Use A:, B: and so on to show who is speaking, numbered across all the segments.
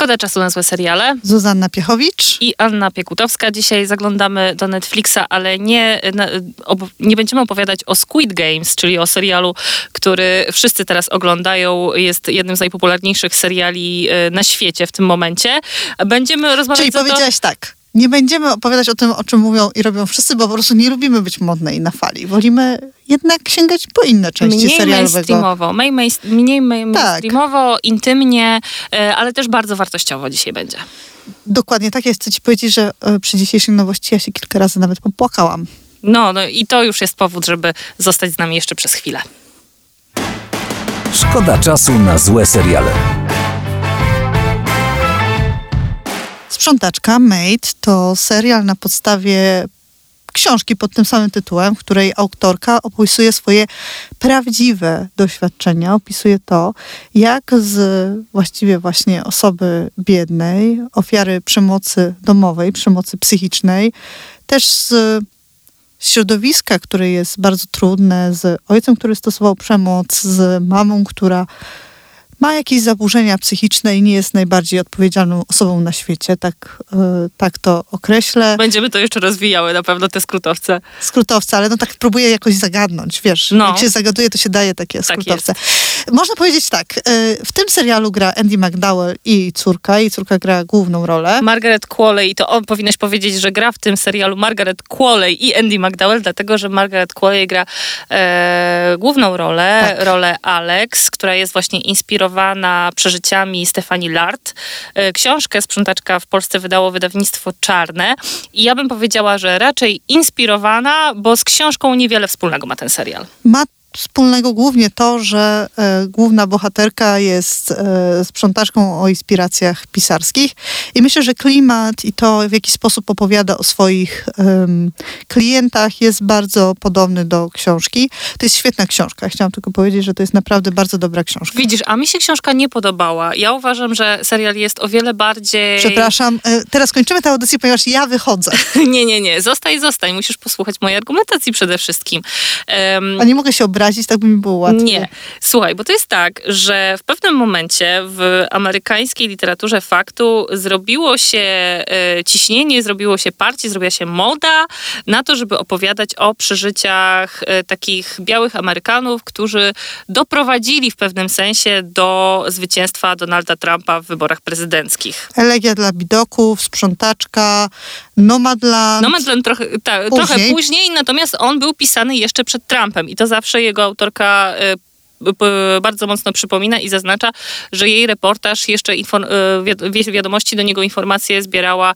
A: Szkoda czasu na złe seriale.
B: Zuzanna Piechowicz
A: I Anna Piekutowska. Dzisiaj zaglądamy do Netflixa, ale nie będziemy opowiadać o Squid Games, czyli o serialu, który wszyscy teraz oglądają. Jest jednym z najpopularniejszych seriali na świecie w tym momencie. Będziemy rozmawiać...
B: Czyli powiedziałaś tak, nie będziemy opowiadać o tym, o czym mówią i robią wszyscy, bo po prostu nie lubimy być modne i na fali. Wolimy jednak sięgać po inne części serialowego.
A: Mniej mainstreamowo, intymnie, ale też bardzo wartościowo dzisiaj będzie.
B: Dokładnie tak. Ja chcę ci powiedzieć, że przy dzisiejszej nowości ja się kilka razy nawet popłakałam.
A: No i to już jest powód, żeby zostać z nami jeszcze przez chwilę.
C: Szkoda czasu na złe seriale.
B: Sprzątaczka Maid to serial na podstawie książki pod tym samym tytułem, w której autorka opisuje swoje prawdziwe doświadczenia. Opisuje to, jak z właściwie właśnie osoby biednej, ofiary przemocy domowej, przemocy psychicznej, też z środowiska, które jest bardzo trudne, z ojcem, który stosował przemoc, z mamą, która ma jakieś zaburzenia psychiczne i nie jest najbardziej odpowiedzialną osobą na świecie, tak to określę.
A: Będziemy to jeszcze rozwijały, na pewno te skrótowce.
B: Skrótowce, ale tak próbuję jakoś zagadnąć, wiesz. Jak się zagaduje, to się daje takie skrótowce. Można powiedzieć tak, w tym serialu gra Andie McDowell i jej córka gra główną rolę.
A: Margaret Qualley, to powinnaś powiedzieć, że gra w tym serialu Margaret Qualley i Andie McDowell, dlatego, że Margaret Qualley gra główną rolę, rolę Alex, która jest właśnie inspirowana przeżyciami Stephanie Lard. Książkę Sprzątaczka w Polsce wydało wydawnictwo Czarne i ja bym powiedziała, że raczej inspirowana, bo z książką niewiele wspólnego ma ten serial.
B: Ma wspólnego głównie to, że główna bohaterka jest sprzątaczką o inspiracjach pisarskich i myślę, że klimat i to, w jaki sposób opowiada o swoich klientach, jest bardzo podobny do książki. To jest świetna książka. Chciałam tylko powiedzieć, że to jest naprawdę bardzo dobra książka.
A: Widzisz, a mi się książka nie podobała. Ja uważam, że serial jest o wiele bardziej...
B: Przepraszam, teraz kończymy tę audycję, ponieważ ja wychodzę.
A: Nie. Zostań. Musisz posłuchać mojej argumentacji przede wszystkim.
B: A nie mogę się obrazić, tak by mi było łatwiej.
A: Nie. Słuchaj, bo to jest tak, że w pewnym momencie w amerykańskiej literaturze faktu zrobiło się ciśnienie, zrobiło się parcie, zrobiła się moda na to, żeby opowiadać o przeżyciach takich białych Amerykanów, którzy doprowadzili w pewnym sensie do zwycięstwa Donalda Trumpa w wyborach prezydenckich.
B: Elegia dla bidoków, Sprzątaczka, Nomadland
A: trochę później, natomiast on był pisany jeszcze przed Trumpem i to zawsze jego autorka bardzo mocno przypomina i zaznacza, że jej reportaż jeszcze wiadomości do niego informacje zbierała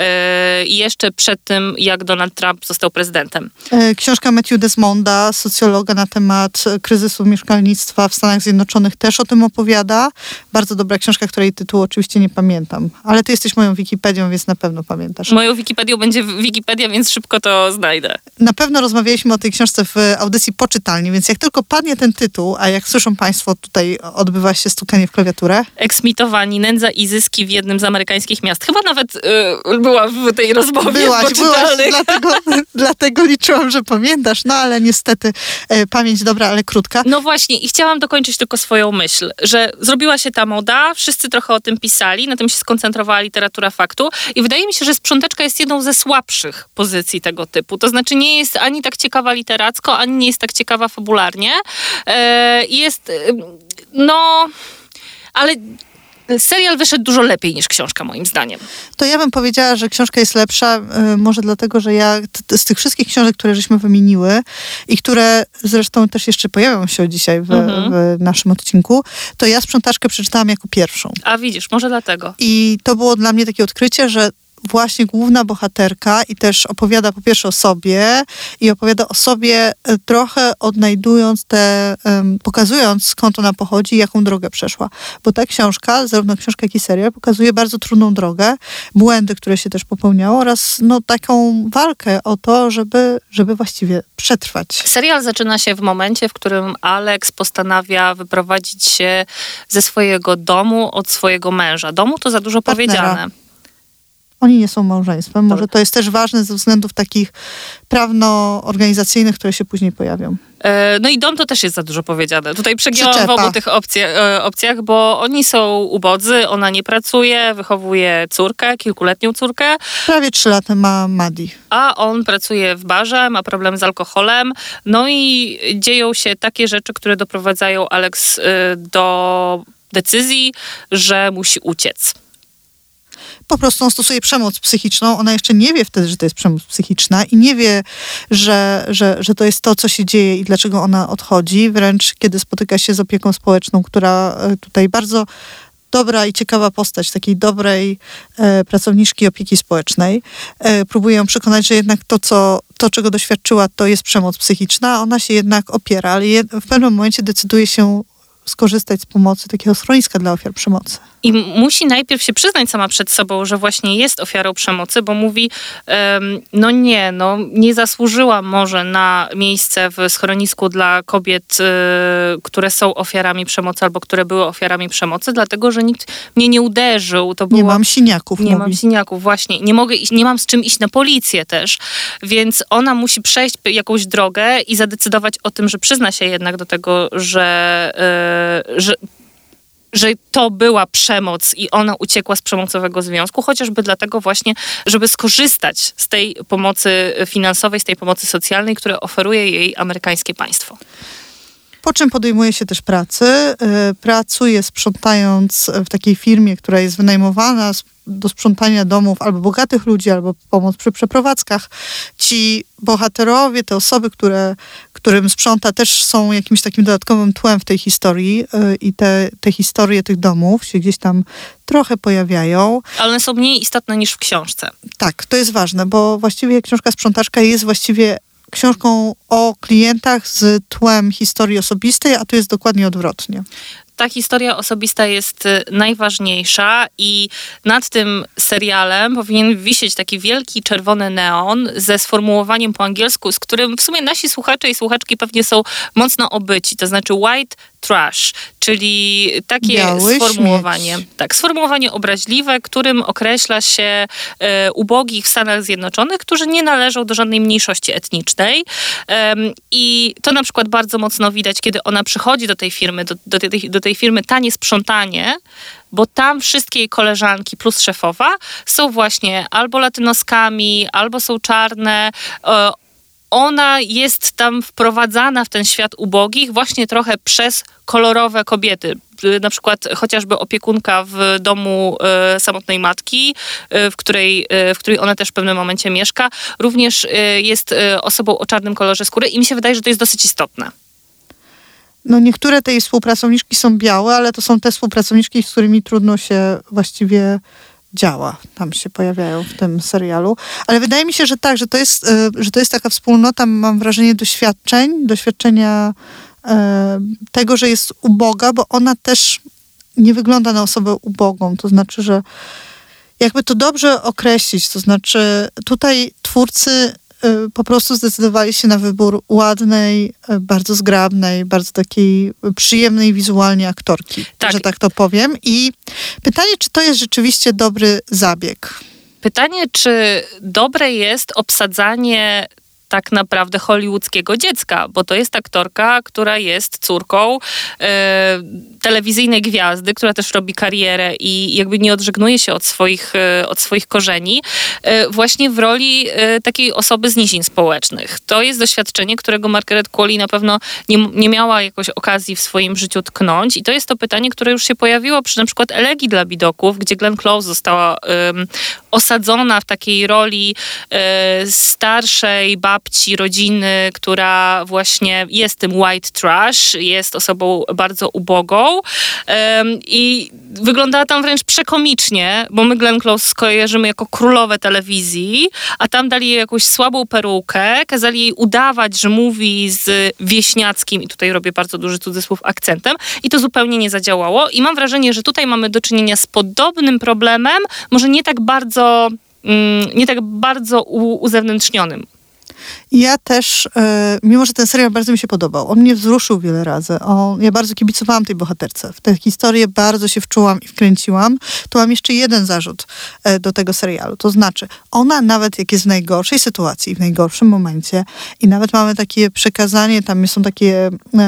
A: jeszcze przed tym, jak Donald Trump został prezydentem.
B: Książka Matthew Desmonda, socjologa na temat kryzysu mieszkalnictwa w Stanach Zjednoczonych, też o tym opowiada. Bardzo dobra książka, której tytułu oczywiście nie pamiętam. Ale ty jesteś moją Wikipedią, więc na pewno pamiętasz.
A: Moją Wikipedią będzie Wikipedia, więc szybko to znajdę.
B: Na pewno rozmawialiśmy o tej książce w audycji Poczytalni, więc jak tylko padnie ten tytuł, a jak słyszą państwo, tutaj odbywa się stukanie w klawiaturę.
A: Eksmitowani, nędza i zyski w jednym z amerykańskich miast. Chyba nawet była w tej rozmowie.
B: Byłaś, dlatego liczyłam, że pamiętasz, no ale niestety pamięć dobra, ale krótka.
A: No właśnie i chciałam dokończyć tylko swoją myśl, że zrobiła się ta moda, wszyscy trochę o tym pisali, na tym się skoncentrowała literatura faktu i wydaje mi się, że Sprzątaczka jest jedną ze słabszych pozycji tego typu. To znaczy nie jest ani tak ciekawa literacko, ani nie jest tak ciekawa fabularnie. Ale serial wyszedł dużo lepiej niż książka, moim zdaniem.
B: To ja bym powiedziała, że książka jest lepsza, może dlatego, że ja z tych wszystkich książek, które żeśmy wymieniły i które zresztą też jeszcze pojawią się dzisiaj w naszym odcinku, to ja Sprzątaczkę przeczytałam jako pierwszą.
A: A widzisz, może dlatego.
B: I to było dla mnie takie odkrycie, że właśnie główna bohaterka i też opowiada po pierwsze o sobie i opowiada o sobie trochę odnajdując pokazując skąd ona pochodzi i jaką drogę przeszła. Bo ta książka, zarówno książka jak i serial, pokazuje bardzo trudną drogę, błędy, które się też popełniało oraz taką walkę o to, żeby właściwie przetrwać.
A: Serial zaczyna się w momencie, w którym Alex postanawia wyprowadzić się ze swojego domu od swojego męża. Domu to za dużo powiedziane.
B: Oni nie są małżeństwem. Może to jest też ważne ze względów takich prawno-organizacyjnych, które się później pojawią.
A: No i dom to też jest za dużo powiedziane. Tutaj przegięłam w obu tych opcjach, bo oni są ubodzy, ona nie pracuje, wychowuje córkę, kilkuletnią córkę.
B: Prawie 3 lata ma Maddie.
A: A on pracuje w barze, ma problem z alkoholem. No i dzieją się takie rzeczy, które doprowadzają Alex do decyzji, że musi uciec.
B: Po prostu on stosuje przemoc psychiczną. Ona jeszcze nie wie wtedy, że to jest przemoc psychiczna i nie wie, że to jest to, co się dzieje i dlaczego ona odchodzi. Wręcz kiedy spotyka się z opieką społeczną, która tutaj bardzo dobra i ciekawa postać takiej dobrej pracowniczki opieki społecznej. Próbuje ją przekonać, że jednak to, czego doświadczyła, to jest przemoc psychiczna. Ona się jednak opiera, ale w pewnym momencie decyduje się skorzystać z pomocy takiego schroniska dla ofiar przemocy.
A: I musi najpierw się przyznać sama przed sobą, że właśnie jest ofiarą przemocy, bo mówi, nie zasłużyłam może na miejsce w schronisku dla kobiet, które są ofiarami przemocy albo które były ofiarami przemocy, dlatego, że nikt mnie nie uderzył.
B: Nie mam siniaków,
A: Nie mam siniaków, właśnie. Nie mogę iść, nie mam z czym iść na policję też. Więc ona musi przejść jakąś drogę i zadecydować o tym, że przyzna się jednak do tego, że to była przemoc i ona uciekła z przemocowego związku, chociażby dlatego właśnie, żeby skorzystać z tej pomocy finansowej, z tej pomocy socjalnej, które oferuje jej amerykańskie państwo.
B: Po czym podejmuje się też pracy. Pracuje sprzątając w takiej firmie, która jest wynajmowana do sprzątania domów albo bogatych ludzi, albo pomoc przy przeprowadzkach. Ci bohaterowie, te osoby, którym sprząta, też są jakimś takim dodatkowym tłem w tej historii i te historie tych domów się gdzieś tam trochę pojawiają.
A: Ale one są mniej istotne niż w książce.
B: Tak, to jest ważne, bo właściwie książka Sprzątaczka jest właściwie książką o klientach z tłem historii osobistej, a tu jest dokładnie odwrotnie.
A: Ta historia osobista jest najważniejsza i nad tym serialem powinien wisieć taki wielki czerwony neon ze sformułowaniem po angielsku, z którym w sumie nasi słuchacze i słuchaczki pewnie są mocno obyci, to znaczy white trash, czyli takie
B: biały
A: sformułowanie.
B: śmieć.
A: Tak, sformułowanie obraźliwe, którym określa się ubogich w Stanach Zjednoczonych, którzy nie należą do żadnej mniejszości etnicznej. I to na przykład bardzo mocno widać, kiedy ona przychodzi do tej firmy, do tej firmy Tanie Sprzątanie, bo tam wszystkie jej koleżanki plus szefowa są właśnie albo latynoskami, albo są czarne. Ona jest tam wprowadzana w ten świat ubogich właśnie trochę przez kolorowe kobiety. Na przykład chociażby opiekunka w domu samotnej matki, w której ona też w pewnym momencie mieszka, również jest osobą o czarnym kolorze skóry i mi się wydaje, że to jest dosyć istotne.
B: No niektóre tej współpracowniczki są białe, ale to są te współpracowniczki, z którymi trudno się właściwie działa. Tam się pojawiają w tym serialu. Ale wydaje mi się, że tak, że to jest taka wspólnota, mam wrażenie, doświadczenia tego, że jest uboga, bo ona też nie wygląda na osobę ubogą. To znaczy, że jakby to dobrze określić, to znaczy tutaj twórcy po prostu zdecydowali się na wybór ładnej, bardzo zgrabnej, bardzo takiej przyjemnej wizualnie aktorki, że tak to powiem. I pytanie, czy to jest rzeczywiście dobry zabieg?
A: Pytanie, czy dobre jest obsadzanie tak naprawdę hollywoodzkiego dziecka, bo to jest aktorka, która jest córką telewizyjnej gwiazdy, która też robi karierę i jakby nie odżegnuje się od swoich korzeni, właśnie w roli takiej osoby z nizin społecznych. To jest doświadczenie, którego Margaret Qualley na pewno nie miała jakoś okazji w swoim życiu tknąć i to jest to pytanie, które już się pojawiło przy na przykład Elegii dla Bidoków, gdzie Glenn Close została osadzona w takiej roli starszej babci rodziny, która właśnie jest tym white trash, jest osobą bardzo ubogą i wyglądała tam wręcz przekomicznie, bo my Glenn Close skojarzymy jako królowę telewizji, a tam dali jej jakąś słabą perukę, kazali jej udawać, że mówi z wieśniackim, i tutaj robię bardzo duży cudzysłów, akcentem i to zupełnie nie zadziałało i mam wrażenie, że tutaj mamy do czynienia z podobnym problemem, może nie tak bardzo uzewnętrznionym.
B: Ja też, mimo że ten serial bardzo mi się podobał, on mnie wzruszył wiele razy. Ja bardzo kibicowałam tej bohaterce. W tę historię bardzo się wczułam i wkręciłam. To mam jeszcze jeden zarzut do tego serialu. To znaczy, ona nawet jak jest w najgorszej sytuacji, w najgorszym momencie i nawet mamy takie przekazanie, tam są takie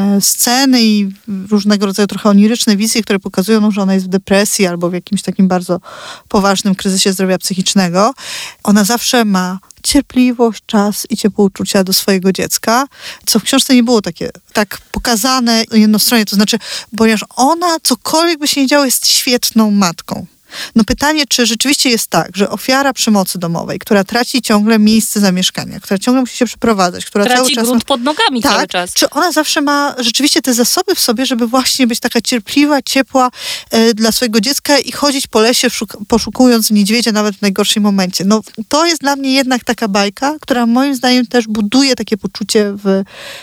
B: sceny i różnego rodzaju trochę oniryczne wizje, które pokazują, że ona jest w depresji albo w jakimś takim bardzo poważnym kryzysie zdrowia psychicznego. Ona zawsze ma cierpliwość, czas i ciepłe uczucia do swojego dziecka, co w książce nie było tak pokazane jednostronnie. To znaczy, ponieważ ona, cokolwiek by się nie działo, jest świetną matką. No pytanie, czy rzeczywiście jest tak, że ofiara przemocy domowej, która traci ciągle miejsce zamieszkania, która ciągle musi się przeprowadzać, która
A: traci
B: cały czas
A: grunt pod nogami cały czas.
B: Czy ona zawsze ma rzeczywiście te zasoby w sobie, żeby właśnie być taka cierpliwa, ciepła dla swojego dziecka i chodzić po lesie, poszukując niedźwiedzia nawet w najgorszym momencie. No to jest dla mnie jednak taka bajka, która moim zdaniem też buduje takie poczucie w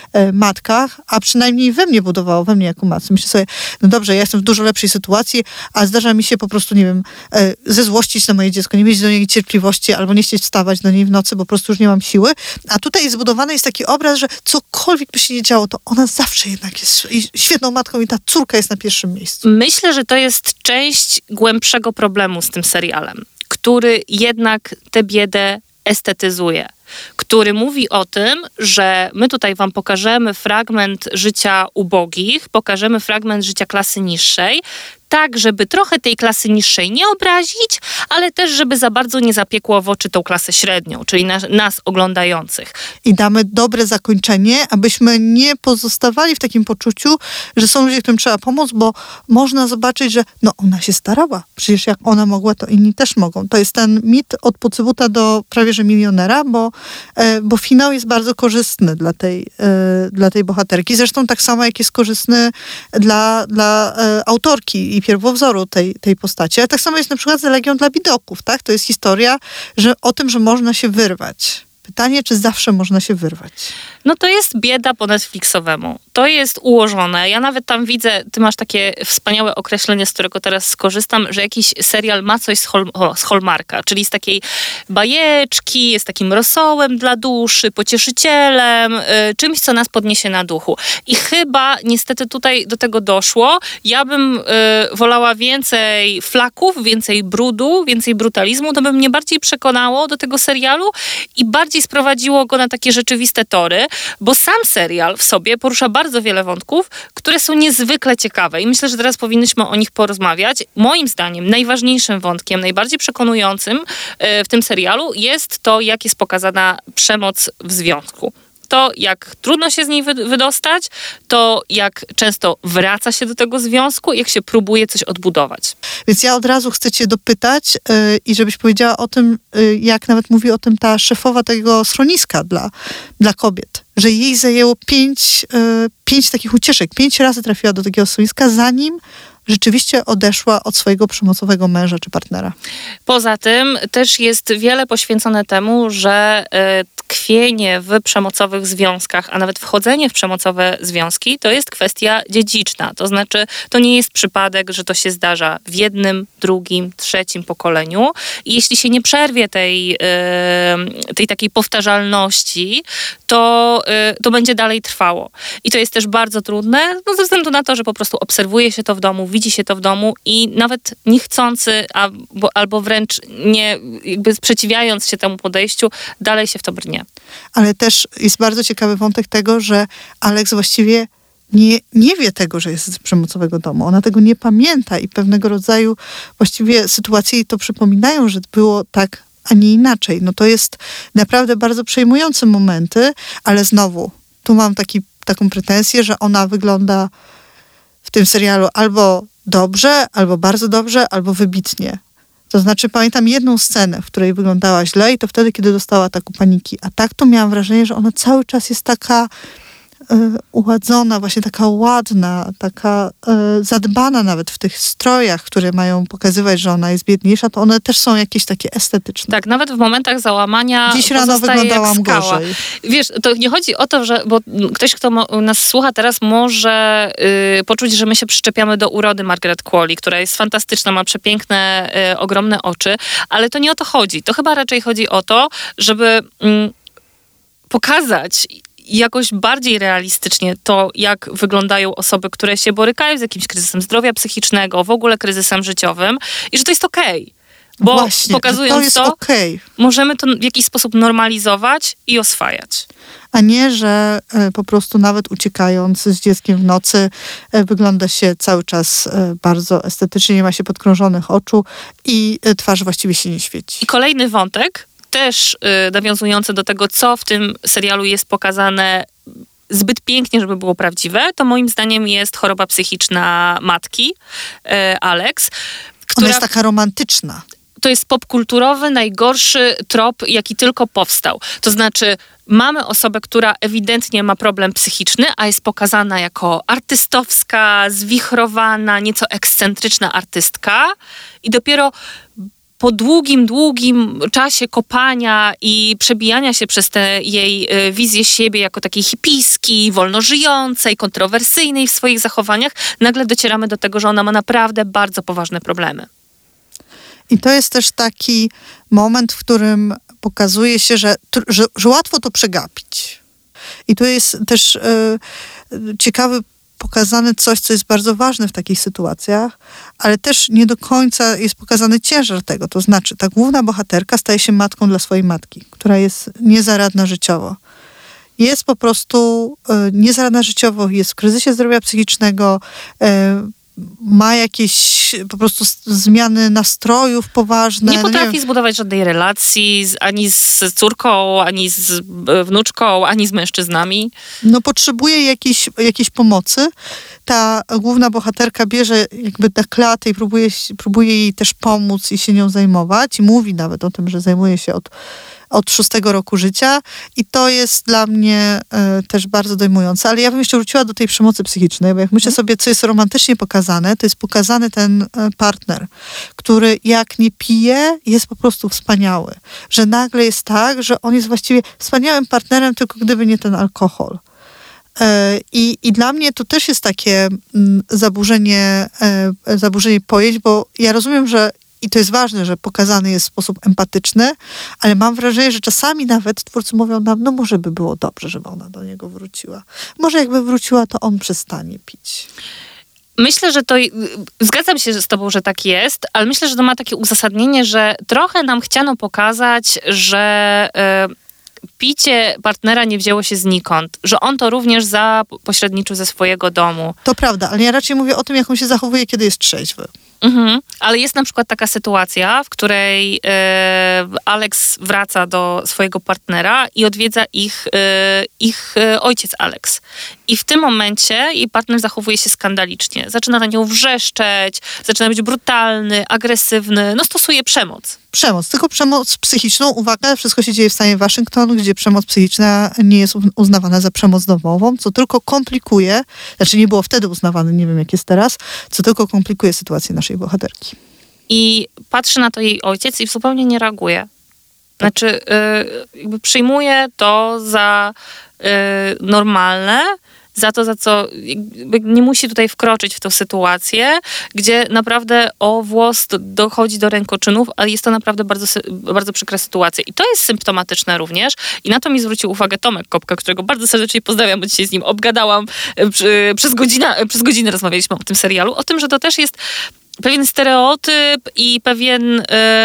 B: matkach, a przynajmniej we mnie budowało, we mnie jako matce. Myślę sobie, no dobrze, ja jestem w dużo lepszej sytuacji, a zdarza mi się po prostu, nie wiem, zezłościć na moje dziecko, nie mieć do niej cierpliwości albo nie chcieć wstawać do niej w nocy, bo po prostu już nie mam siły. A tutaj zbudowany jest taki obraz, że cokolwiek by się nie działo, to ona zawsze jednak jest świetną matką i ta córka jest na pierwszym miejscu.
A: Myślę, że to jest część głębszego problemu z tym serialem, który jednak tę biedę estetyzuje, który mówi o tym, że my tutaj wam pokażemy fragment życia ubogich, pokażemy fragment życia klasy niższej, tak, żeby trochę tej klasy niższej nie obrazić, ale też, żeby za bardzo nie zapiekło w oczy tą klasę średnią, czyli nas oglądających.
B: I damy dobre zakończenie, abyśmy nie pozostawali w takim poczuciu, że są ludzie, którym trzeba pomóc, bo można zobaczyć, że no ona się starała. Przecież jak ona mogła, to inni też mogą. To jest ten mit od Pocybuta do prawie że milionera, bo finał jest bardzo korzystny dla tej bohaterki. Zresztą tak samo, jak jest korzystny dla autorki i pierwowzoru tej postaci. Ale tak samo jest na przykład z Elegią dla bidoków, tak? To jest historia o tym, że można się wyrwać. Pytanie, czy zawsze można się wyrwać?
A: No to jest bieda po Netflixowemu. To jest ułożone. Ja nawet tam widzę, ty masz takie wspaniałe określenie, z którego teraz skorzystam, że jakiś serial ma coś z Hallmarka, czyli z takiej bajeczki, jest takim rosołem dla duszy, pocieszycielem, czymś, co nas podniesie na duchu. I chyba niestety tutaj do tego doszło. Ja bym wolała więcej flaków, więcej brudu, więcej brutalizmu. To by mnie bardziej przekonało do tego serialu i bardziej sprowadziło go na takie rzeczywiste tory, bo sam serial w sobie porusza bardzo wiele wątków, które są niezwykle ciekawe i myślę, że teraz powinniśmy o nich porozmawiać. Moim zdaniem najważniejszym wątkiem, najbardziej przekonującym w tym serialu jest to, jak jest pokazana przemoc w związku. To, jak trudno się z niej wydostać, to jak często wraca się do tego związku, jak się próbuje coś odbudować.
B: Więc ja od razu chcę cię dopytać i żebyś powiedziała o tym, jak nawet mówi o tym ta szefowa tego schroniska dla kobiet, że jej zajęło 5 takich ucieczek, 5 razy trafiła do takiego schroniska, zanim rzeczywiście odeszła od swojego przemocowego męża czy partnera.
A: Poza tym też jest wiele poświęcone temu, że tkwienie w przemocowych związkach, a nawet wchodzenie w przemocowe związki, to jest kwestia dziedziczna. To znaczy, to nie jest przypadek, że to się zdarza w jednym, drugim, trzecim pokoleniu. I jeśli się nie przerwie tej takiej powtarzalności, to będzie dalej trwało. I to jest też bardzo trudne, ze względu na to, że po prostu obserwuje się to w domu, widzi się to w domu i nawet niechcący, albo wręcz nie, jakby sprzeciwiając się temu podejściu, dalej się w to brnie.
B: Ale też jest bardzo ciekawy wątek tego, że Alex właściwie nie wie tego, że jest z przemocowego domu. Ona tego nie pamięta i pewnego rodzaju właściwie sytuacje jej to przypominają, że było tak, a nie inaczej. No to jest naprawdę bardzo przejmujące momenty, ale znowu, tu mam taką pretensję, że ona wygląda w tym serialu albo dobrze, albo bardzo dobrze, albo wybitnie. To znaczy pamiętam jedną scenę, w której wyglądała źle i to wtedy, kiedy dostała ataku paniki. A tak to miałam wrażenie, że ona cały czas jest taka uładzona, właśnie taka ładna, taka zadbana nawet w tych strojach, które mają pokazywać, że ona jest biedniejsza, to one też są jakieś takie estetyczne.
A: Tak, nawet w momentach załamania
B: dziś rano wyglądałam gorzej.
A: Wiesz, to nie chodzi o to, bo ktoś, kto nas słucha teraz, może poczuć, że my się przyczepiamy do urody Margaret Qualley, która jest fantastyczna, ma przepiękne, ogromne oczy, ale to nie o to chodzi. To chyba raczej chodzi o to, żeby pokazać jakoś bardziej realistycznie to, jak wyglądają osoby, które się borykają z jakimś kryzysem zdrowia psychicznego, w ogóle kryzysem życiowym i że to jest okej. Bo
B: właśnie,
A: pokazując
B: to jest okej.
A: możemy to w jakiś sposób normalizować i oswajać.
B: A nie, że po prostu nawet uciekając z dzieckiem w nocy wygląda się cały czas bardzo estetycznie, nie ma się podkrążonych oczu i twarz właściwie się nie świeci.
A: I kolejny wątek, też nawiązujący do tego, co w tym serialu jest pokazane zbyt pięknie, żeby było prawdziwe, to moim zdaniem jest choroba psychiczna matki, Alex.
B: Ona jest taka romantyczna.
A: To jest popkulturowy, najgorszy trop, jaki tylko powstał. To znaczy, mamy osobę, która ewidentnie ma problem psychiczny, a jest pokazana jako artystowska, zwichrowana, nieco ekscentryczna artystka i dopiero po długim czasie kopania i przebijania się przez tę jej wizję siebie jako takiej hipiskiej, wolno żyjącej, kontrowersyjnej w swoich zachowaniach, nagle docieramy do tego, że ona ma naprawdę bardzo poważne problemy.
B: I to jest też taki moment, w którym pokazuje się, że łatwo to przegapić. I tu jest też ciekawy pokazane coś, co jest bardzo ważne w takich sytuacjach, ale też nie do końca jest pokazany ciężar tego. To znaczy, ta główna bohaterka staje się matką dla swojej matki, która jest niezaradna życiowo. Jest po prostu niezaradna życiowo, jest w kryzysie zdrowia psychicznego, ma jakieś po prostu zmiany nastrojów poważne.
A: Nie potrafi zbudować żadnej relacji ani z córką, ani z wnuczką, ani z mężczyznami.
B: No potrzebuje jakiejś pomocy. Ta główna bohaterka bierze jakby na klatę i próbuje jej też pomóc i się nią zajmować. I mówi nawet o tym, że zajmuje się od 6 roku życia i to jest dla mnie też bardzo dojmujące. Ale ja bym jeszcze wróciła do tej przemocy psychicznej, bo jak myślę sobie, co jest romantycznie pokazane, to jest pokazany ten partner, który jak nie pije, jest po prostu wspaniały. Że nagle jest tak, że on jest właściwie wspaniałym partnerem, tylko gdyby nie ten alkohol. I dla mnie to też jest takie zaburzenie pojęć, bo ja rozumiem, że i to jest ważne, że pokazany jest w sposób empatyczny, ale mam wrażenie, że czasami nawet twórcy mówią nam, no może by było dobrze, żeby ona do niego wróciła. Może jakby wróciła, to on przestanie pić.
A: Myślę, że to... Zgadzam się z tobą, że tak jest, ale myślę, że to ma takie uzasadnienie, że trochę nam chciano pokazać, że picie partnera nie wzięło się znikąd, że on to również zapośredniczył ze swojego domu.
B: To prawda, ale ja raczej mówię o tym, jak on się zachowuje, kiedy jest trzeźwy.
A: Ale jest na przykład taka sytuacja, w której Alex wraca do swojego partnera i odwiedza ich ojciec Alex. I w tym momencie jej partner zachowuje się skandalicznie. Zaczyna na nią wrzeszczeć, zaczyna być brutalny, agresywny, stosuje przemoc.
B: Tylko przemoc psychiczną. Uwaga, wszystko się dzieje w stanie Waszyngton, gdzie przemoc psychiczna nie jest uznawana za przemoc domową, co tylko komplikuje, znaczy nie było wtedy uznawane, nie wiem jak jest teraz, co tylko komplikuje sytuację naszej bohaterki.
A: I patrzy na to jej ojciec i zupełnie nie reaguje. Znaczy, jakby przyjmuje to za normalne, za co nie musi tutaj wkroczyć w tę sytuację, gdzie naprawdę o włos dochodzi do rękoczynów, ale jest to naprawdę bardzo, bardzo przykra sytuacja. I to jest symptomatyczne również. I na to mi zwrócił uwagę Tomek Kopka, którego bardzo serdecznie pozdrawiam, bo dzisiaj z nim obgadałam. Przez godzinę rozmawialiśmy o tym serialu. O tym, że to też jest pewien stereotyp i pewien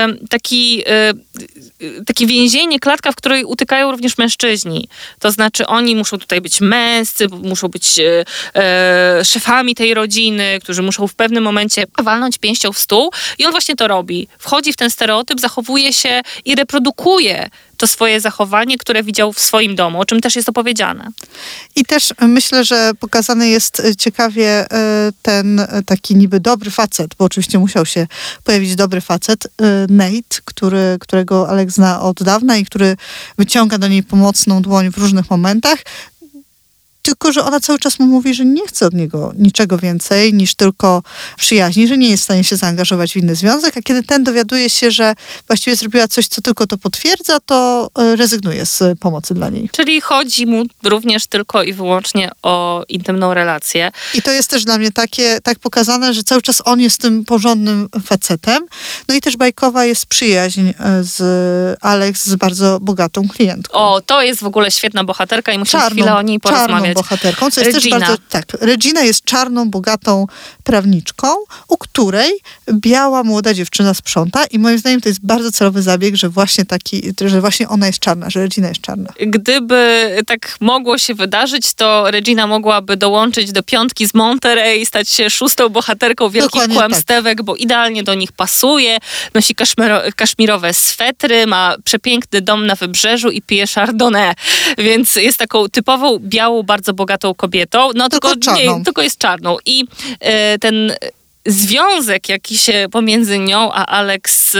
A: takie więzienie, klatka, w której utykają również mężczyźni. To znaczy oni muszą tutaj być męscy, muszą być szefami tej rodziny, którzy muszą w pewnym momencie walnąć pięścią w stół i on właśnie to robi. Wchodzi w ten stereotyp, zachowuje się i reprodukuje to swoje zachowanie, które widział w swoim domu, o czym też jest opowiedziane.
B: I też myślę, że pokazany jest ciekawie ten taki niby dobry facet, bo oczywiście musiał się pojawić dobry facet, Nate, którego Alex zna od dawna i który wyciąga do niej pomocną dłoń w różnych momentach. Tylko że ona cały czas mu mówi, że nie chce od niego niczego więcej niż tylko przyjaźni, że nie jest w stanie się zaangażować w inny związek, a kiedy ten dowiaduje się, że właściwie zrobiła coś, co tylko to potwierdza, to rezygnuje z pomocy dla niej.
A: Czyli chodzi mu również tylko i wyłącznie o intymną relację.
B: I to jest też dla mnie tak pokazane, że cały czas on jest tym porządnym facetem. No i też bajkowa jest przyjaźń z Alex z bardzo bogatą klientką.
A: O, to jest w ogóle świetna bohaterka i musimy chwilę o niej porozmawiać.
B: Czarną bohaterką, co jest
A: Regina.
B: też bardzo... Tak, Regina jest czarną, bogatą prawniczką, u której biała, młoda dziewczyna sprząta i moim zdaniem to jest bardzo celowy zabieg, że właśnie ona jest czarna, że Regina jest czarna.
A: Gdyby tak mogło się wydarzyć, to Regina mogłaby dołączyć do piątki z Monterey, stać się 6. bohaterką Wielkich
B: Dokładnie
A: Kłamstewek, bo idealnie do nich pasuje, nosi kaszmirowe swetry, ma przepiękny dom na wybrzeżu i pije chardonnay, więc jest taką typową, białą, bardzo bogatą kobietą, no tylko jest czarną. I ten związek, jaki się pomiędzy nią a Alex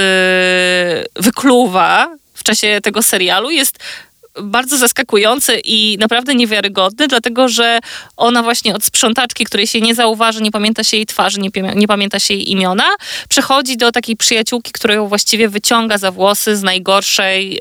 A: wykluwa w czasie tego serialu, jest bardzo zaskakujący i naprawdę niewiarygodny, dlatego że ona właśnie od sprzątaczki, której się nie zauważy, nie pamięta się jej twarzy, nie pamięta się jej imiona, przechodzi do takiej przyjaciółki, która ją właściwie wyciąga za włosy z najgorszej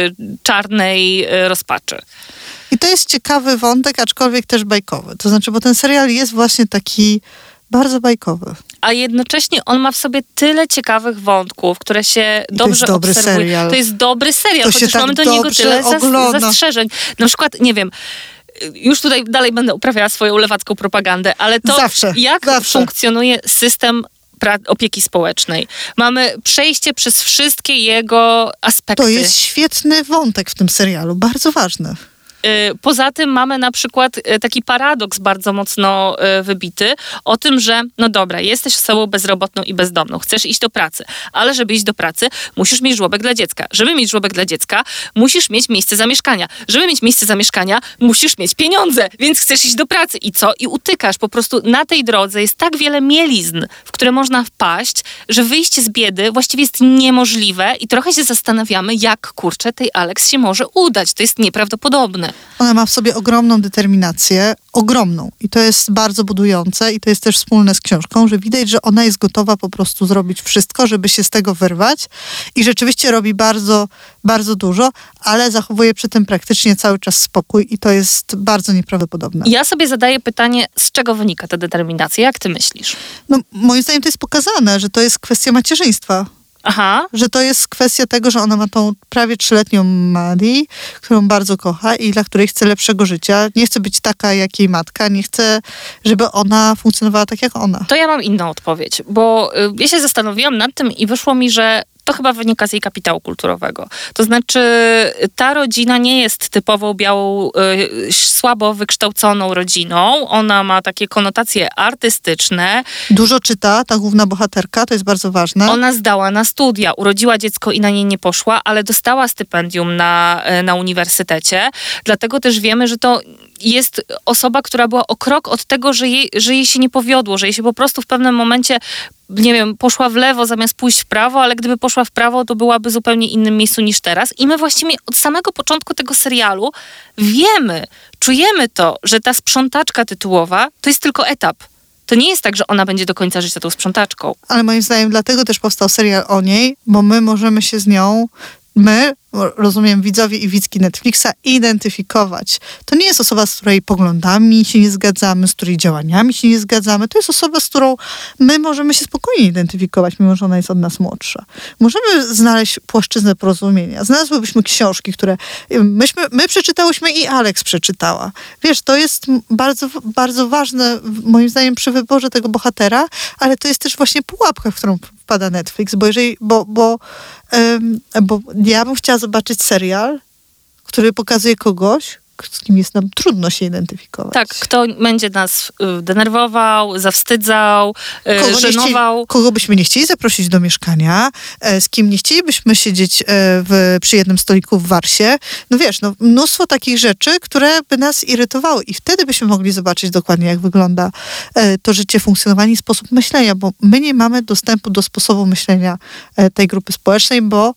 A: czarnej rozpaczy.
B: I to jest ciekawy wątek, aczkolwiek też bajkowy. To znaczy, bo ten serial jest właśnie taki bardzo bajkowy.
A: A jednocześnie on ma w sobie tyle ciekawych wątków, które się dobrze obserwuje.
B: Serial.
A: To jest dobry serial,
B: To
A: chociaż
B: się
A: mamy
B: tak
A: do niego tyle
B: ogląda.
A: zastrzeżeń. Na przykład, nie wiem, już tutaj dalej będę uprawiała swoją lewacką propagandę, ale to jak funkcjonuje system opieki społecznej. Mamy przejście przez wszystkie jego aspekty.
B: To jest świetny wątek w tym serialu, bardzo ważny.
A: Poza tym mamy na przykład taki paradoks bardzo mocno wybity o tym, że no dobra, jesteś osobą bezrobotną i bezdomną, chcesz iść do pracy, ale żeby iść do pracy, musisz mieć żłobek dla dziecka. Żeby mieć żłobek dla dziecka, musisz mieć miejsce zamieszkania. Żeby mieć miejsce zamieszkania, musisz mieć pieniądze, więc chcesz iść do pracy. I co? I utykasz. Po prostu na tej drodze jest tak wiele mielizn, w które można wpaść, że wyjście z biedy właściwie jest niemożliwe i trochę się zastanawiamy, jak kurczę tej Alex się może udać. To jest nieprawdopodobne.
B: Ona ma w sobie ogromną determinację, ogromną. I to jest bardzo budujące i to jest też wspólne z książką, że widać, że ona jest gotowa po prostu zrobić wszystko, żeby się z tego wyrwać i rzeczywiście robi bardzo, bardzo dużo, ale zachowuje przy tym praktycznie cały czas spokój i to jest bardzo nieprawdopodobne.
A: Ja sobie zadaję pytanie, z czego wynika ta determinacja? Jak ty myślisz?
B: No, moim zdaniem to jest pokazane, że to jest kwestia macierzyństwa.
A: Aha.
B: Że to jest kwestia tego, że ona ma tą prawie 3-letnią Maddie, którą bardzo kocha i dla której chce lepszego życia. Nie chce być taka jak jej matka, nie chce, żeby ona funkcjonowała tak jak ona.
A: To ja mam inną odpowiedź, bo ja się zastanowiłam nad tym i wyszło mi, że to chyba wynika z jej kapitału kulturowego. To znaczy, ta rodzina nie jest typową białą, słabo wykształconą rodziną. Ona ma takie konotacje artystyczne.
B: Dużo czyta, ta główna bohaterka, to jest bardzo ważne.
A: Ona zdała na studia, urodziła dziecko i na nie nie poszła, ale dostała stypendium na uniwersytecie. Dlatego też wiemy, że to jest osoba, która była o krok od tego, że jej się nie powiodło, że jej się po prostu w pewnym momencie, nie wiem, poszła w lewo zamiast pójść w prawo, ale gdyby poszła w prawo, to byłaby w zupełnie innym miejscu niż teraz. I my właściwie od samego początku tego serialu wiemy, czujemy to, że ta sprzątaczka tytułowa to jest tylko etap. To nie jest tak, że ona będzie do końca życia tą sprzątaczką.
B: Ale moim zdaniem dlatego też powstał serial o niej, bo my możemy się z nią, rozumiem, widzowie i widzki Netflixa, identyfikować. To nie jest osoba, z której poglądami się nie zgadzamy, z której działaniami się nie zgadzamy. To jest osoba, z którą my możemy się spokojnie identyfikować, mimo że ona jest od nas młodsza. Możemy znaleźć płaszczyznę porozumienia. Znalazłybyśmy książki, które my przeczytałyśmy i Alex przeczytała. Wiesz, to jest bardzo, bardzo ważne, moim zdaniem, przy wyborze tego bohatera, ale to jest też właśnie pułapka, w którą wpada Netflix, bo ja bym chciała zobaczyć serial, który pokazuje kogoś, z kim jest nam trudno się identyfikować.
A: Tak, kto będzie nas denerwował, zawstydzał, żenował.
B: Kogo byśmy nie chcieli zaprosić do mieszkania, z kim nie chcielibyśmy siedzieć przy jednym stoliku w Warsie. No wiesz, mnóstwo takich rzeczy, które by nas irytowały i wtedy byśmy mogli zobaczyć dokładnie, jak wygląda to życie, funkcjonowanie i sposób myślenia, bo my nie mamy dostępu do sposobu myślenia tej grupy społecznej, bo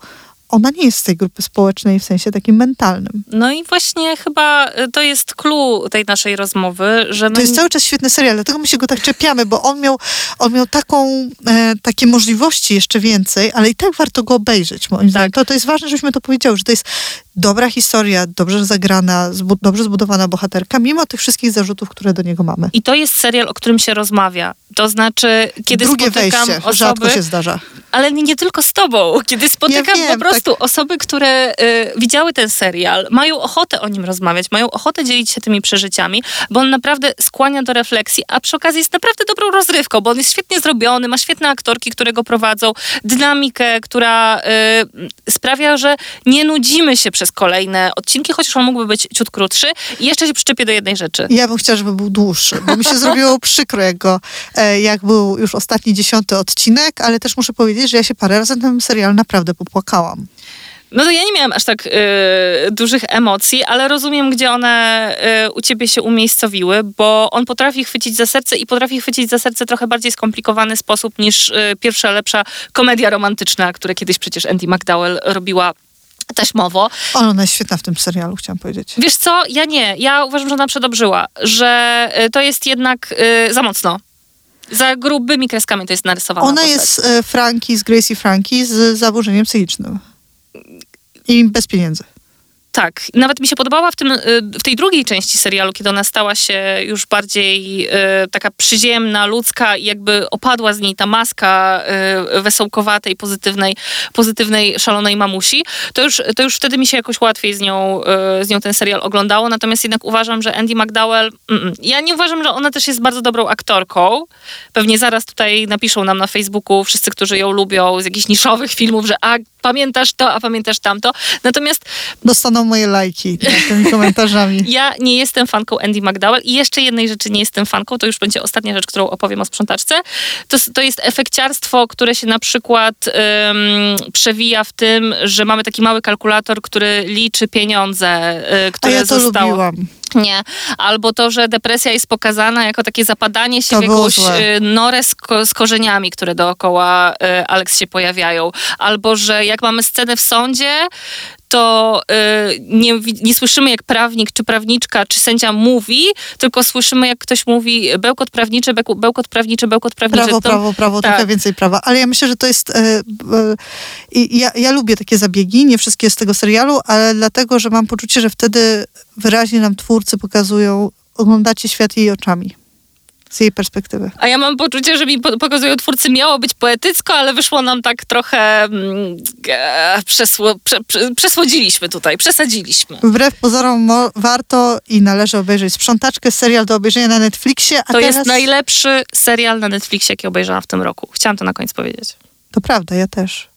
B: ona nie jest z tej grupy społecznej w sensie takim mentalnym.
A: No i właśnie chyba to jest clue tej naszej rozmowy, że...
B: To jest cały czas świetny serial, dlatego my się go tak czepiamy, bo on miał takie możliwości jeszcze więcej, ale i tak warto go obejrzeć, moim zdaniem. To jest ważne, żebyśmy to powiedziały, że to jest dobra historia, dobrze zagrana, dobrze zbudowana bohaterka, mimo tych wszystkich zarzutów, które do niego mamy.
A: I to jest serial, o którym się rozmawia. To znaczy, kiedy
B: Drugie
A: spotykam
B: wejście,
A: osoby...
B: rzadko się zdarza.
A: Ale nie tylko z tobą. Kiedy spotykam po prostu osoby, które widziały ten serial, mają ochotę o nim rozmawiać, mają ochotę dzielić się tymi przeżyciami, bo on naprawdę skłania do refleksji, a przy okazji jest naprawdę dobrą rozrywką, bo on jest świetnie zrobiony, ma świetne aktorki, które go prowadzą, dynamikę, która sprawia, że nie nudzimy się przez kolejne odcinki, chociaż on mógłby być ciut krótszy. I jeszcze się przyczepię do jednej rzeczy.
B: Ja bym chciała, żeby był dłuższy, bo mi się zrobiło przykro, jak był już ostatni 10. odcinek, ale też muszę powiedzieć, że ja się parę razy na tym serialu naprawdę popłakałam.
A: No to ja nie miałam aż tak dużych emocji, ale rozumiem, gdzie one u ciebie się umiejscowiły, bo on potrafi chwycić za serce i potrafi chwycić za serce trochę bardziej skomplikowany sposób niż pierwsza, lepsza komedia romantyczna, które kiedyś przecież Andie MacDowell robiła taśmowo.
B: Ona jest świetna w tym serialu, chciałam powiedzieć.
A: Wiesz co? Ja nie. Ja uważam, że ona przedobrzyła, że to jest jednak za mocno. Za grubymi kreskami to jest narysowana
B: Ona
A: postać.
B: jest Frankie z Gracie Frankie z zaburzeniem psychicznym. I bez pieniędzy.
A: Tak. Nawet mi się podobała w tej drugiej części serialu, kiedy ona stała się już bardziej taka przyziemna, ludzka i jakby opadła z niej ta maska wesołkowatej, pozytywnej, szalonej mamusi, to już wtedy mi się jakoś łatwiej z nią ten serial oglądało. Natomiast jednak uważam, że Andie MacDowell... Ja nie uważam, że ona też jest bardzo dobrą aktorką. Pewnie zaraz tutaj napiszą nam na Facebooku wszyscy, którzy ją lubią z jakichś niszowych filmów, że pamiętasz to, a pamiętasz tamto. Natomiast...
B: Dostaną moje lajki tymi komentarzami.
A: Ja nie jestem fanką Andie MacDowell i jeszcze jednej rzeczy nie jestem fanką, to już będzie ostatnia rzecz, którą opowiem o sprzątaczce. To jest efekciarstwo, które się na przykład przewija w tym, że mamy taki mały kalkulator, który liczy pieniądze, które zostało.
B: Lubiłam.
A: Nie. Albo to, że depresja jest pokazana jako takie zapadanie się w jakąś norę z korzeniami, które dookoła Alex się pojawiają. Albo, że jak mamy scenę w sądzie, to nie słyszymy, jak prawnik, czy prawniczka, czy sędzia mówi, tylko słyszymy, jak ktoś mówi bełkot prawniczy, bełkot prawniczy, bełkot prawniczy.
B: Prawo,
A: tak.
B: Trochę więcej prawa. Ale ja myślę, że to jest... Ja lubię takie zabiegi, nie wszystkie z tego serialu, ale dlatego, że mam poczucie, że wtedy wyraźnie nam twórcy pokazują, oglądacie świat jej oczami. Z jej perspektywy.
A: A ja mam poczucie, że mi pokazują twórcy, miało być poetycko, ale wyszło nam tak trochę przesłodziliśmy tutaj, przesadziliśmy.
B: Wbrew pozorom warto i należy obejrzeć Sprzątaczkę, serial do obejrzenia na Netflixie.
A: To jest najlepszy serial na Netflixie, jaki obejrzałam w tym roku. Chciałam to na koniec powiedzieć.
B: To prawda, ja też.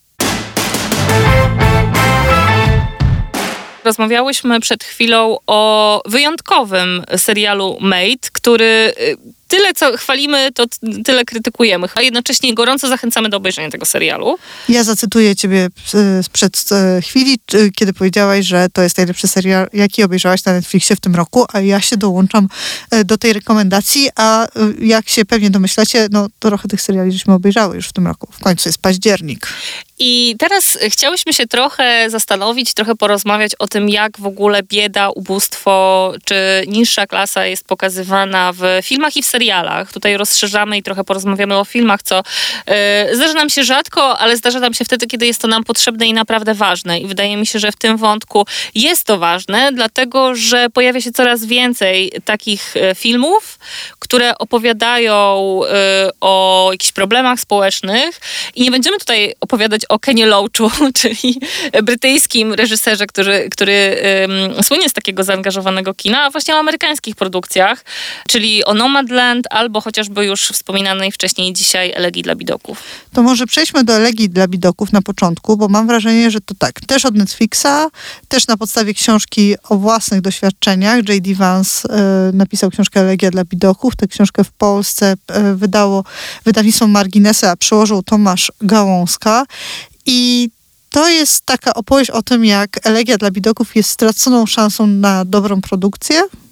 A: Rozmawiałyśmy przed chwilą o wyjątkowym serialu Maid, który tyle co chwalimy, to tyle krytykujemy, a jednocześnie gorąco zachęcamy do obejrzenia tego serialu.
B: Ja zacytuję ciebie sprzed chwili, kiedy powiedziałaś, że to jest najlepszy serial, jaki obejrzałaś na Netflixie w tym roku, a ja się dołączam do tej rekomendacji, a jak się pewnie domyślacie, no trochę tych seriali żeśmy obejrzały już w tym roku. W końcu jest październik.
A: I teraz chciałyśmy się trochę zastanowić, trochę porozmawiać o tym, jak w ogóle bieda, ubóstwo czy niższa klasa jest pokazywana w filmach i w serialach. Tutaj rozszerzamy i trochę porozmawiamy o filmach, co zdarza nam się rzadko, ale zdarza nam się wtedy, kiedy jest to nam potrzebne i naprawdę ważne. I wydaje mi się, że w tym wątku jest to ważne, dlatego, że pojawia się coraz więcej takich filmów, które opowiadają o jakichś problemach społecznych i nie będziemy tutaj opowiadać o Kenie Loachu, czyli brytyjskim reżyserze, który słynie z takiego zaangażowanego kina, a właśnie o amerykańskich produkcjach, czyli o Nomadland albo chociażby już wspominanej wcześniej dzisiaj Elegii dla bidoków.
B: To może przejdźmy do Elegii dla bidoków na początku, bo mam wrażenie, że to tak, też od Netflixa, też na podstawie książki o własnych doświadczeniach. J.D. Vance napisał książkę Elegia dla bidoków. Tę książkę w Polsce wydało wydawnictwo Marginesy, a przełożył Tomasz Gałązka. I to jest taka opowieść o tym, jak Elegia dla bidoków jest straconą szansą na dobrą produkcję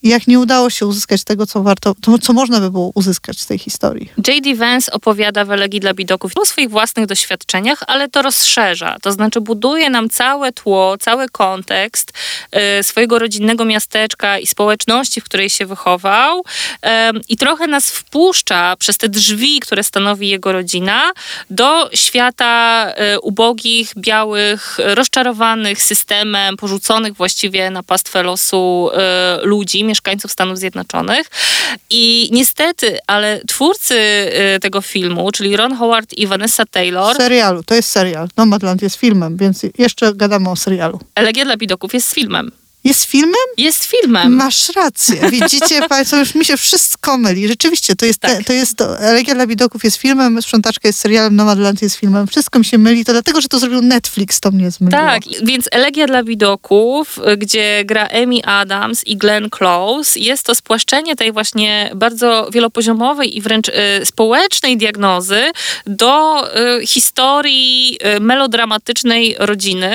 B: jak nie udało się uzyskać tego, co warto, co można by było uzyskać z tej historii.
A: J.D. Vance opowiada w Elegii dla Bidoków o swoich własnych doświadczeniach, ale to rozszerza. To znaczy buduje nam całe tło, cały kontekst swojego rodzinnego miasteczka i społeczności, w której się wychował i trochę nas wpuszcza przez te drzwi, które stanowi jego rodzina, do świata ubogich, białych, rozczarowanych systemem, porzuconych właściwie na pastwę losu ludzi, mieszkańców Stanów Zjednoczonych. I niestety, ale twórcy tego filmu, czyli Ron Howard i Vanessa Taylor...
B: Serialu, to jest serial. Nomadland jest filmem, więc jeszcze gadamy o serialu.
A: Elegia dla Bidoków jest filmem.
B: Jest filmem?
A: Jest filmem.
B: Masz rację. Widzicie państwo, już mi się wszystko myli. Rzeczywiście, Elegia dla Bidoków jest filmem, Sprzątaczka jest serialem, Nomadland jest filmem. Wszystko mi się myli, to dlatego, że to zrobił Netflix, to mnie zmyliło.
A: Tak, więc Elegia dla Bidoków, gdzie gra Amy Adams i Glenn Close, jest to spłaszczenie tej właśnie bardzo wielopoziomowej i wręcz społecznej diagnozy do historii melodramatycznej rodziny,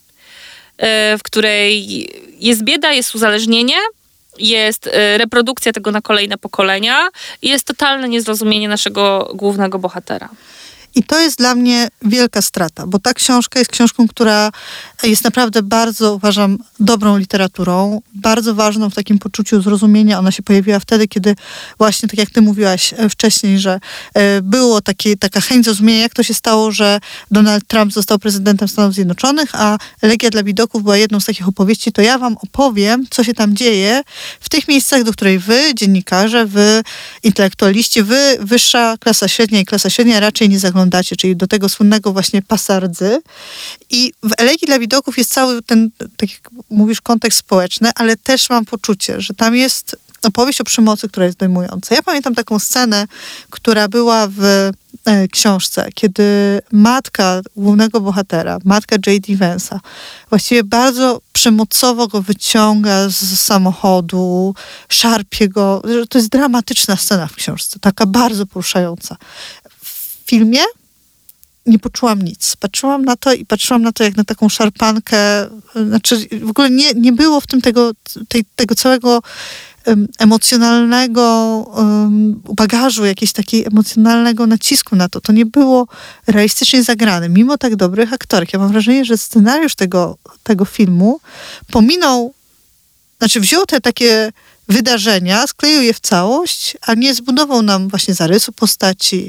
A: w której jest bieda, jest uzależnienie, jest reprodukcja tego na kolejne pokolenia i jest totalne niezrozumienie naszego głównego bohatera.
B: I to jest dla mnie wielka strata, bo ta książka jest książką, która jest naprawdę bardzo, uważam, dobrą literaturą, bardzo ważną w takim poczuciu zrozumienia. Ona się pojawiła wtedy, kiedy właśnie, tak jak ty mówiłaś wcześniej, że było taka chęć zrozumienia, jak to się stało, że Donald Trump został prezydentem Stanów Zjednoczonych, a Elegia dla Bidoków była jedną z takich opowieści, to ja wam opowiem, co się tam dzieje w tych miejscach, do której wy, dziennikarze, wy, intelektualiści, wy, wyższa klasa średnia i klasa średnia raczej nie zaglądacie, czyli do tego słynnego właśnie pasa rdzy. I w Elegii dla Bidoków jest cały ten, tak jak mówisz, kontekst społeczny, ale też mam poczucie, że tam jest opowieść o przemocy, która jest dojmująca. Ja pamiętam taką scenę, która była w książce, kiedy matka głównego bohatera, matka J.D. Vance'a, właściwie bardzo przemocowo go wyciąga z samochodu, szarpie go. To jest dramatyczna scena w książce, taka bardzo poruszająca. W filmie nie poczułam nic. Patrzyłam na to jak na taką szarpankę. Znaczy w ogóle nie było w tym tego całego emocjonalnego bagażu, jakiegoś takiego emocjonalnego nacisku na to. To nie było realistycznie zagrane, mimo tak dobrych aktorek. Ja mam wrażenie, że scenariusz tego filmu wziął te takie wydarzenia, skleił je w całość, a nie zbudował nam właśnie zarysu postaci,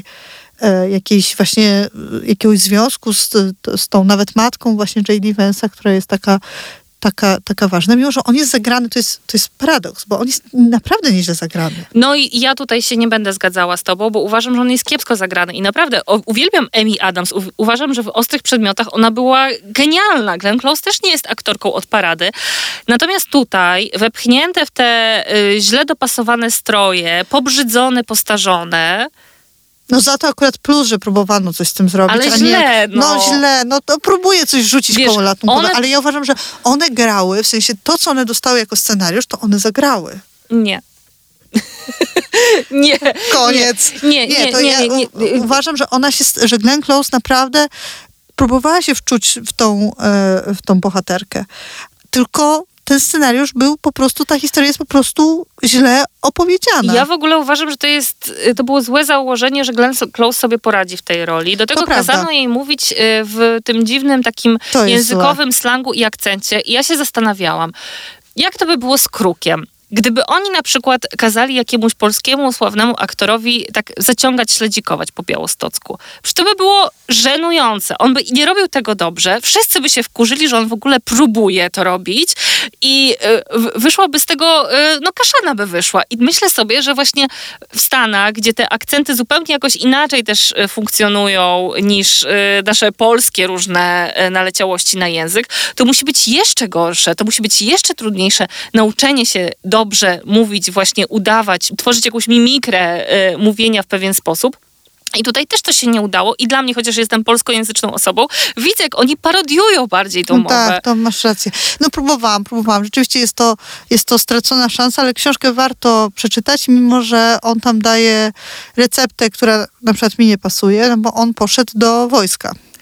B: jakiegoś związku z tą nawet matką właśnie J.D. Vance'a, która jest taka ważna, mimo że on jest zagrany, to jest paradoks, bo on jest naprawdę nieźle zagrany.
A: No i ja tutaj się nie będę zgadzała z tobą, bo uważam, że on jest kiepsko zagrany i naprawdę uwielbiam Amy Adams. Uważam, że w Ostrych Przedmiotach ona była genialna. Glenn Close też nie jest aktorką od parady. Natomiast tutaj wepchnięte w te źle dopasowane stroje, pobrzydzone, postarzone.
B: No za to akurat plus, że próbowano coś z tym zrobić.
A: Ale źle,
B: to próbuje coś rzucić koło ratunkowe, ale ja uważam, że one grały, w sensie to, co one dostały jako scenariusz, to one zagrały.
A: Nie. Nie.
B: Koniec.
A: Nie.
B: Uważam, że Glenn Close naprawdę próbowała się wczuć w tą bohaterkę. Tylko ten scenariusz ta historia jest po prostu źle opowiedziana.
A: Ja w ogóle uważam, że to było złe założenie, że Glenn Close sobie poradzi w tej roli. Do tego kazano jej mówić w tym dziwnym takim językowym slangu i akcencie. I ja się zastanawiałam, jak to by było z Krukiem? Gdyby oni na przykład kazali jakiemuś polskiemu sławnemu aktorowi tak zaciągać, śledzikować po białostocku. Przecież to by było żenujące. On by nie robił tego dobrze. Wszyscy by się wkurzyli, że on w ogóle próbuje to robić i wyszłaby z tego, kaszana by wyszła. I myślę sobie, że właśnie w Stanach, gdzie te akcenty zupełnie jakoś inaczej też funkcjonują niż nasze polskie różne naleciałości na język, to musi być jeszcze gorsze, to musi być jeszcze trudniejsze nauczenie się dobrze mówić, właśnie udawać, tworzyć jakąś mimikrę mówienia w pewien sposób. I tutaj też to się nie udało i dla mnie, chociaż jestem polskojęzyczną osobą, widzę, jak oni parodiują bardziej tą mowę.
B: Tak, to masz rację. No próbowałam. Rzeczywiście jest to stracona szansa, ale książkę warto przeczytać, mimo że on tam daje receptę, która na przykład mi nie pasuje, no bo on poszedł do wojska.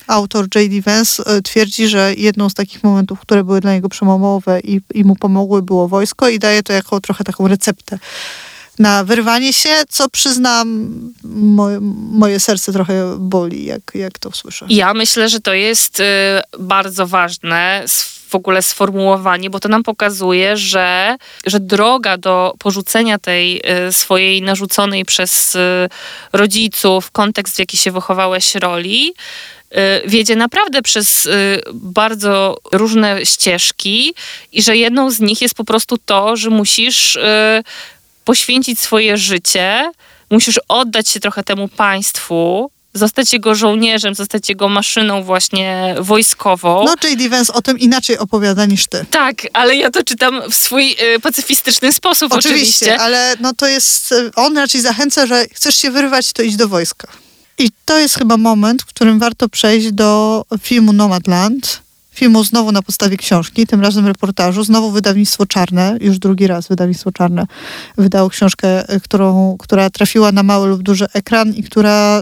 B: autor J.D. Vance twierdzi, że jedną z takich momentów, które były dla niego przełomowe i mu pomogły, było wojsko i daje to jako trochę taką receptę na wyrwanie się, co przyznam, moje serce trochę boli, jak to słyszę.
A: Ja myślę, że to jest bardzo ważne w ogóle sformułowanie, bo to nam pokazuje, że droga do porzucenia tej swojej narzuconej przez rodziców, kontekst, w jaki się wychowałeś roli, wiedzie naprawdę przez bardzo różne ścieżki i że jedną z nich jest po prostu to, że musisz poświęcić swoje życie, musisz oddać się trochę temu państwu, zostać jego żołnierzem, zostać jego maszyną właśnie wojskową.
B: No, J.D. Vance o tym inaczej opowiada niż ty.
A: Tak, ale ja to czytam w swój pacyfistyczny sposób oczywiście.
B: Ale no to jest, on raczej zachęca, że chcesz się wyrwać, to idź do wojska. I to jest chyba moment, w którym warto przejść do filmu Nomadland. Filmu znowu na podstawie książki, tym razem reportażu. Znowu wydawnictwo Czarne, już drugi raz wydawnictwo Czarne wydało książkę, która trafiła na mały lub duży ekran i która,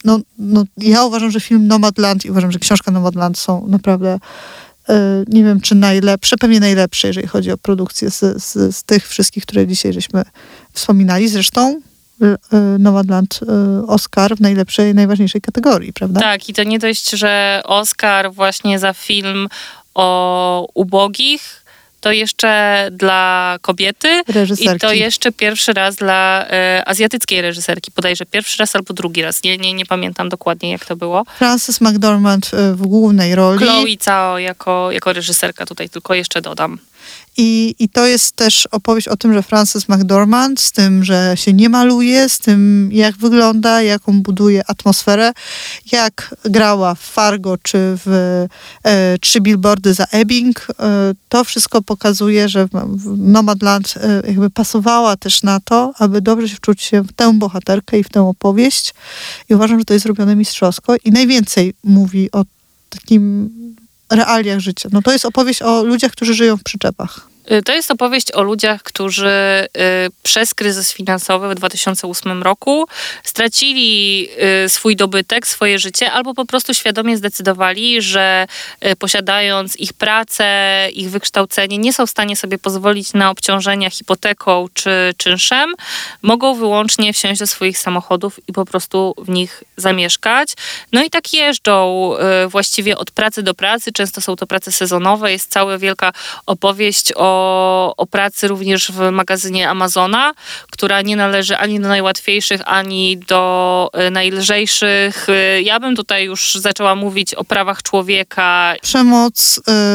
B: ja uważam, że film Nomadland i uważam, że książka Nomadland są naprawdę, nie wiem czy najlepsze, pewnie najlepsze, jeżeli chodzi o produkcję z tych wszystkich, które dzisiaj żeśmy wspominali. Zresztą Nomadland Oscar w najlepszej, najważniejszej kategorii, prawda?
A: Tak, i to nie dość, że Oscar właśnie za film o ubogich, to jeszcze dla kobiety
B: reżyserki.
A: I to jeszcze pierwszy raz dla azjatyckiej reżyserki. Bodajże pierwszy raz albo drugi raz. Nie pamiętam dokładnie, jak to było.
B: Frances McDormand w głównej roli.
A: Chloe Zhao jako reżyserka tutaj, tylko jeszcze dodam.
B: I to jest też opowieść o tym, że Frances McDormand, z tym, że się nie maluje, z tym, jak wygląda, jaką buduje atmosferę, jak grała w Fargo, czy w 3 billboardy za Ebbing, to wszystko pokazuje, że Nomadland jakby pasowała też na to, aby dobrze się wczuć się w tę bohaterkę i w tę opowieść. I uważam, że to jest zrobione mistrzowsko i najwięcej mówi o takim realiach życia. No to jest opowieść o ludziach, którzy żyją w przyczepach.
A: To jest opowieść o ludziach, którzy przez kryzys finansowy w 2008 roku stracili swój dobytek, swoje życie, albo po prostu świadomie zdecydowali, że posiadając ich pracę, ich wykształcenie, nie są w stanie sobie pozwolić na obciążenia hipoteką czy czynszem, mogą wyłącznie wsiąść do swoich samochodów i po prostu w nich zamieszkać. No i tak jeżdżą właściwie od pracy do pracy. Często są to prace sezonowe. Jest cała wielka opowieść o pracy również w magazynie Amazona, która nie należy ani do najłatwiejszych, ani do najlżejszych. Ja bym tutaj już zaczęła mówić o prawach człowieka.
B: Przemoc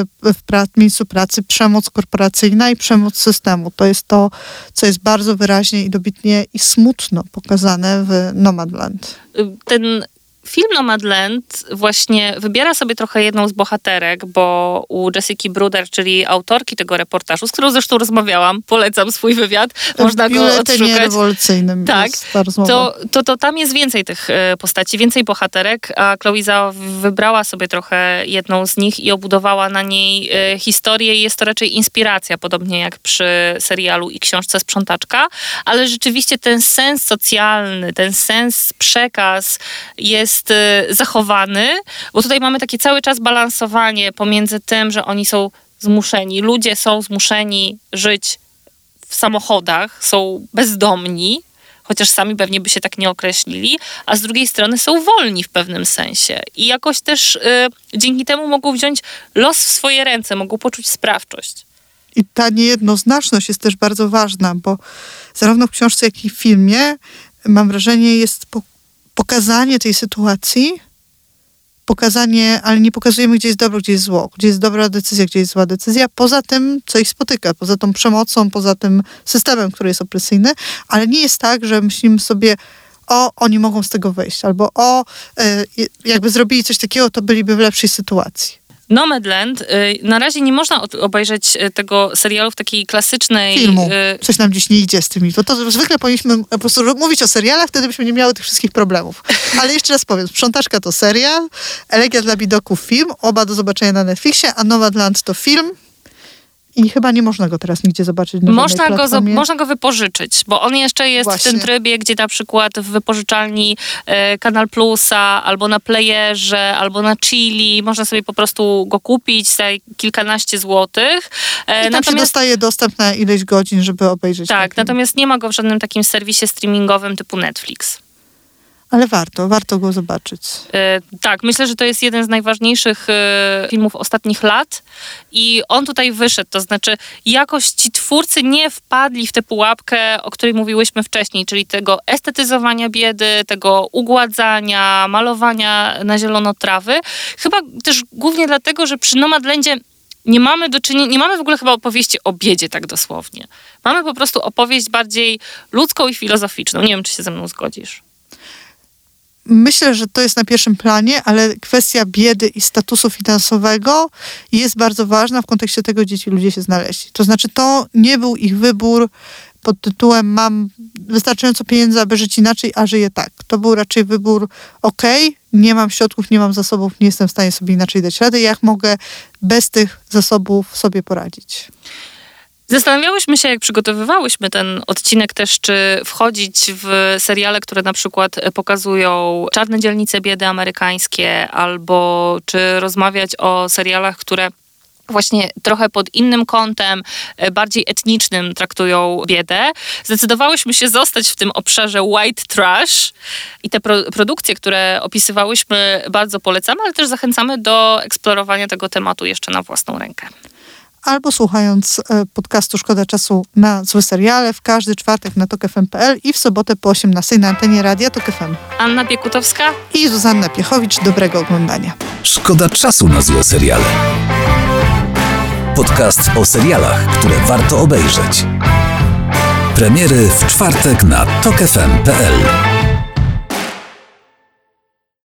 B: w miejscu pracy, przemoc korporacyjna i przemoc systemu. To jest to, co jest bardzo wyraźnie i dobitnie i smutno pokazane w Nomadland.
A: Ten film Nomadland właśnie wybiera sobie trochę jedną z bohaterek, bo u Jessiki Bruder, czyli autorki tego reportażu, z którą zresztą rozmawiałam, polecam swój wywiad, można go odszukać.
B: Rewolucyjnym
A: tak,
B: jest ta rozmowa.
A: To tam jest więcej tych postaci, więcej bohaterek, a Chloe Zhao wybrała sobie trochę jedną z nich i obudowała na niej historię i jest to raczej inspiracja, podobnie jak przy serialu i książce Sprzątaczka, ale rzeczywiście ten sens socjalny, ten sens, przekaz jest zachowany, bo tutaj mamy takie cały czas balansowanie pomiędzy tym, że oni są zmuszeni, ludzie są zmuszeni żyć w samochodach, są bezdomni, chociaż sami pewnie by się tak nie określili, a z drugiej strony są wolni w pewnym sensie i jakoś też dzięki temu mogą wziąć los w swoje ręce, mogą poczuć sprawczość.
B: I ta niejednoznaczność jest też bardzo ważna, bo zarówno w książce, jak i w filmie, mam wrażenie, jest pokazanie tej sytuacji, ale nie pokazujemy, gdzie jest dobro, gdzie jest zło, gdzie jest dobra decyzja, gdzie jest zła decyzja, poza tym, co ich spotyka, poza tą przemocą, poza tym systemem, który jest opresyjny, ale nie jest tak, że myślimy sobie, oni mogą z tego wyjść, albo jakby zrobili coś takiego, to byliby w lepszej sytuacji.
A: Nomadland, na razie nie można obejrzeć tego serialu w takiej klasycznej...
B: Filmu. Coś nam dziś nie idzie z tymi. To zwykle powinniśmy po prostu mówić o serialach, wtedy byśmy nie miały tych wszystkich problemów. Ale jeszcze raz powiem, Sprzątaczka to serial, Elegia dla bidoków film, oba do zobaczenia na Netflixie, a Nomadland to film I chyba nie można go teraz nigdzie zobaczyć na
A: Można
B: platformie.
A: Można go wypożyczyć, bo on jeszcze jest
B: Właśnie.
A: w tym trybie, gdzie na przykład w wypożyczalni Kanal Plusa, albo na Playerze, albo na Chili, można sobie po prostu go kupić za kilkanaście złotych.
B: I tam się dostaje dostęp na ileś godzin, żeby obejrzeć.
A: Tak, natomiast nie ma go w żadnym takim serwisie streamingowym typu Netflix.
B: Ale warto go zobaczyć.
A: Tak, myślę, że to jest jeden z najważniejszych filmów ostatnich lat i on tutaj wyszedł, to znaczy jakoś ci twórcy nie wpadli w tę pułapkę, o której mówiłyśmy wcześniej, czyli tego estetyzowania biedy, tego ugładzania, malowania na zielono trawy. Chyba też głównie dlatego, że przy Nomadlandzie nie mamy w ogóle chyba opowieści o biedzie tak dosłownie. Mamy po prostu opowieść bardziej ludzką i filozoficzną. Nie wiem, czy się ze mną zgodzisz.
B: Myślę, że to jest na pierwszym planie, ale kwestia biedy i statusu finansowego jest bardzo ważna w kontekście tego, gdzie ci ludzie się znaleźli. To znaczy, to nie był ich wybór pod tytułem mam wystarczająco pieniędzy, aby żyć inaczej, a żyję tak. To był raczej wybór nie mam środków, nie mam zasobów, nie jestem w stanie sobie inaczej dać rady. Jak mogę bez tych zasobów sobie poradzić?
A: Zastanawiałyśmy się, jak przygotowywałyśmy ten odcinek też, czy wchodzić w seriale, które na przykład pokazują czarne dzielnice biedy amerykańskie, albo czy rozmawiać o serialach, które właśnie trochę pod innym kątem, bardziej etnicznym traktują biedę. Zdecydowałyśmy się zostać w tym obszarze white trash i te produkcje, które opisywałyśmy, bardzo polecamy, ale też zachęcamy do eksplorowania tego tematu jeszcze na własną rękę.
B: Albo słuchając podcastu Szkoda Czasu na Złe Seriale w każdy czwartek na TOK.fm.pl i w sobotę po 18 na antenie Radia TOK FM.
A: Anna Piekutowska
B: I Zuzanna Piechowicz. Dobrego oglądania.
C: Szkoda czasu na złe seriale. Podcast o serialach, które warto obejrzeć. Premiery w czwartek na TOK.fm.pl.